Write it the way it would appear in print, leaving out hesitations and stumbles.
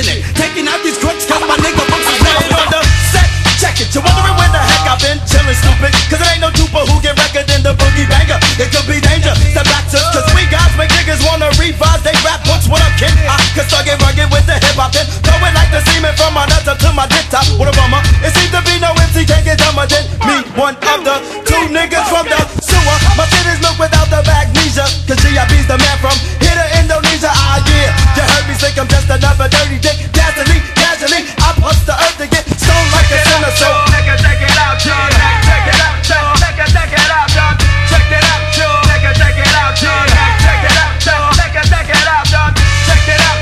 minute. Taking out these crooks cause my nigga books is laying on the set. Check it, you're wondering where the heck I've been chillin', stupid. Cause it ain't no duper who get record in the boogie banger. It could be danger, step back to, cause we guys make niggas wanna revise they rap books. What up, kid? I could start get rugged with the hip hop then. Throw it like the semen from my nuts up to my dick top. What a bummer, it seems to be no MC can't get dumber than me. One of the two niggas from